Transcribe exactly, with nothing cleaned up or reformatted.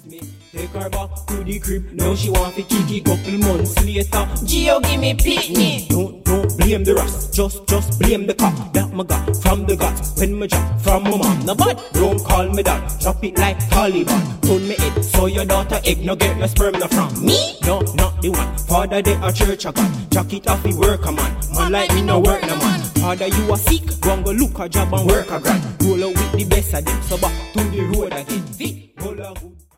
me take her back to the crib. Now she want to kick it couple months later. Gio give me pitney. Don't, don't blame the rust, just, just blame the cock that my got from the guts. When me drop from my mom, no bad, don't call me that. Drop it like Taliban, turn me head so your daughter egg no get no sperm no from me. No, not the one. Father they a church a God. Jack it off, he work a man. Man like me no work no man. Father you a sick, go and go look a job and work a grand. Roll out with the best of them, so back to the road again. Roll out.